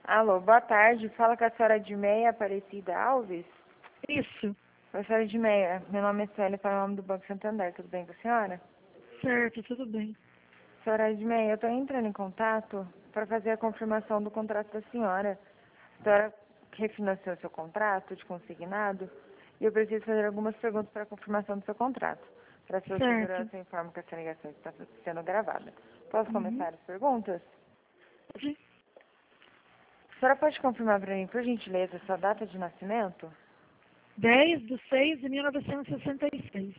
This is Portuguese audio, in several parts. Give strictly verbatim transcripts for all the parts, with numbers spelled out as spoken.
Alô, boa tarde. Fala com a senhora de Meia Aparecida Alves. Isso, Oi, senhora de Meia. Meu nome é Sueli, para o nome do Banco Santander. Tudo bem com a senhora? certo, tudo bem. Senhora de Meia, eu estou entrando em contato para fazer a confirmação do contrato da senhora. A senhora refinanciou seu contrato de consignado e eu preciso fazer algumas perguntas para a confirmação do seu contrato. Para sua Certo. segurança, eu informo que essa ligação está sendo gravada. Posso Uhum. começar as perguntas? Pode? A senhora pode confirmar para mim, por gentileza, sua data de nascimento? dez de seis de mil novecentos e sessenta e seis.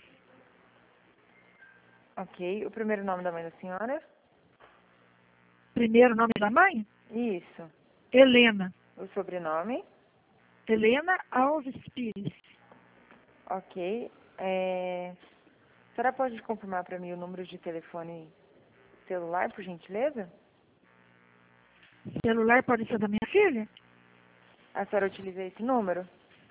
Ok. O primeiro nome da mãe da senhora? Primeiro nome da mãe? Isso. Helena. O sobrenome? Helena Alves Pires. Ok. É... A senhora pode confirmar para mim o número de telefone celular, por gentileza? Celular pode ser da minha filha? A senhora utiliza esse número?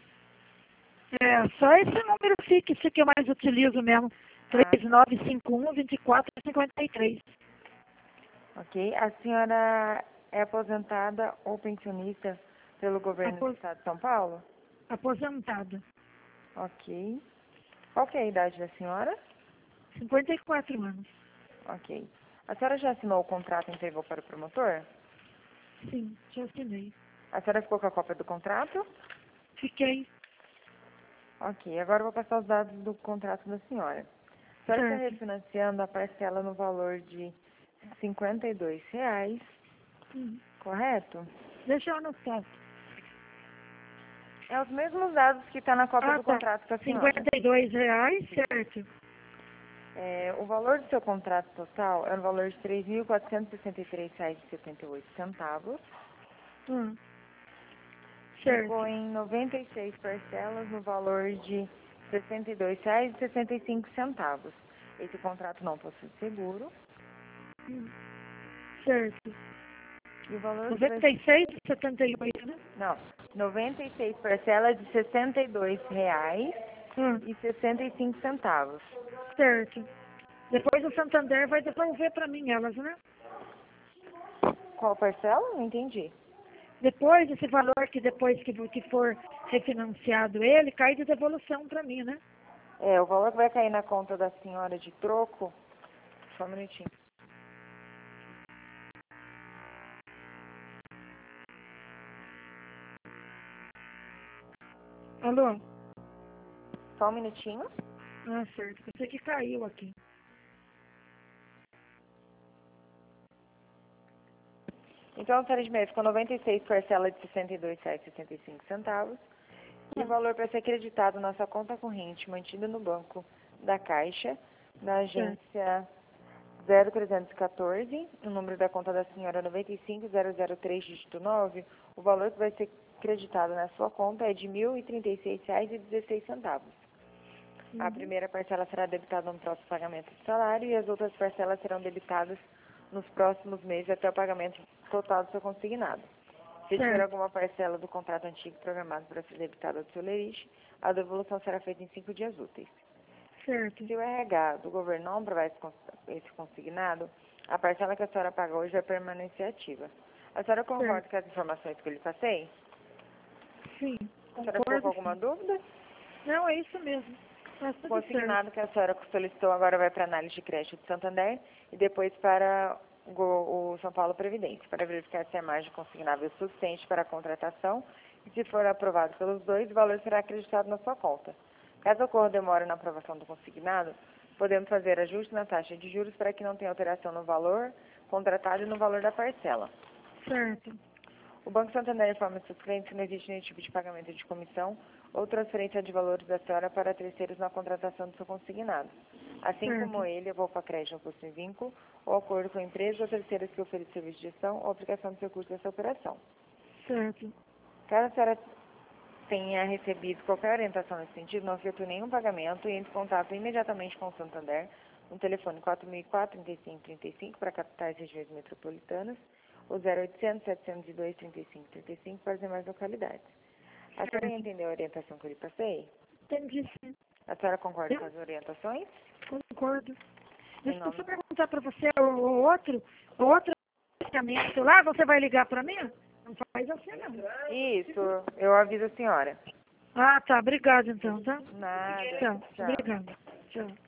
É, só esse número fixo que eu mais utilizo mesmo. Ah, três nove cinco um, dois quatro cinco três. ok. A senhora é aposentada ou pensionista pelo governo do Apos, estado de São Paulo? aposentada. Ok. Qual que é a idade da senhora? cinquenta e quatro anos. Ok. A senhora já assinou o contrato e entregou para o promotor? Sim, já assinei. A senhora ficou com a cópia do contrato? Fiquei. Ok, agora eu vou passar os dados do contrato da senhora. A senhora está Certo. refinanciando a parcela no valor de cinquenta e dois reais, Hum. correto? Deixa eu anotar. É os mesmos dados que está na cópia Ah, do tá. contrato com a senhora. cinquenta e dois reais, certo. É, o valor do seu contrato total é o valor de três mil quatrocentos e sessenta e três reais e setenta e oito centavos. Hum. Ficou Certo. em noventa e seis parcelas no valor de sessenta e dois reais e sessenta e cinco centavos. Esse contrato não possui seguro. Hum. Certo. E o valor que vai... noventa e seis, setenta e oito, né? Não, noventa e seis parcelas de sessenta e dois reais Hum. e sessenta e cinco centavos. Certo. Depois o Santander vai devolver para mim elas, né? Qual parcela? Não entendi. Depois, esse valor que depois que, que for refinanciado ele, cai de devolução para mim, né? É, o valor que vai cair na conta da senhora de troco... Só um minutinho. Alô? Só um minutinho. Ah, certo. Eu sei que caiu aqui. Então, a senhora de meia ficou noventa e seis parcelas de sessenta e dois reais e sessenta e cinco centavos. E o valor para ser creditado na sua conta corrente, mantido no banco da Caixa, na Certo. agência zero trezentos e quatorze, o número da conta da senhora noventa e cinco zero zero três, dígito nove, o valor que vai ser creditado na sua conta é de mil e trinta e seis reais e dezesseis centavos. A Uhum. primeira parcela será debitada no próximo pagamento do salário e as outras parcelas serão debitadas nos próximos meses até o pagamento total do seu consignado. Se tiver Certo. alguma parcela do contrato antigo programado para ser debitada do seu lerite, a devolução será feita em cinco dias úteis. Certo. Se o R H do governo não aprovar esse cons- esse consignado, a parcela que a senhora paga hoje vai permanecer ativa. A senhora concorda Certo. com as informações que eu lhe passei? Sim, A senhora ficou com concordo alguma sim. dúvida? Não, é isso mesmo. Tá O tudo certo. consignado que a senhora solicitou agora vai para análise de crédito de Santander e depois para o, go- o São Paulo Previdência, para verificar se a margem consignável é suficiente para a contratação e se for aprovado pelos dois, o valor será acreditado na sua conta. Caso ocorra demora na aprovação do consignado, podemos fazer ajuste na taxa de juros para que não tenha alteração no valor contratado e no valor da parcela. Certo. O Banco Santander informa seus clientes que não existe nenhum tipo de pagamento de comissão ou transferência de valores da senhora para terceiros na contratação do seu consignado. Assim como Certo. ele, eu vou para crédito ou custo em vínculo, ou acordo com a empresa ou terceiros que oferecem serviço de gestão ou aplicação do seu custo dessa operação. Certo. Caso a senhora tenha recebido qualquer orientação nesse sentido, não efetue nenhum pagamento e entre em contato imediatamente com o Santander no telefone quatro mil e quatro, trinta e cinco trinta e cinco para capitais e regiões metropolitanas ou zero oitocentos, setecentos e dois, trinta e cinco trinta e cinco para as demais localidades. A senhora Certo. entendeu a orientação que eu lhe passei? Entendi sim. A senhora concorda Eu com as orientações? concordo. Em Deixa eu nome... só perguntar para você, o, o outro, o outro financiamento lá, você vai ligar para mim? Não faz assim não. Isso, eu aviso a senhora. Ah, tá. Obrigada então, tá? Nada. Tchau. Tchau. Obrigada. Tchau.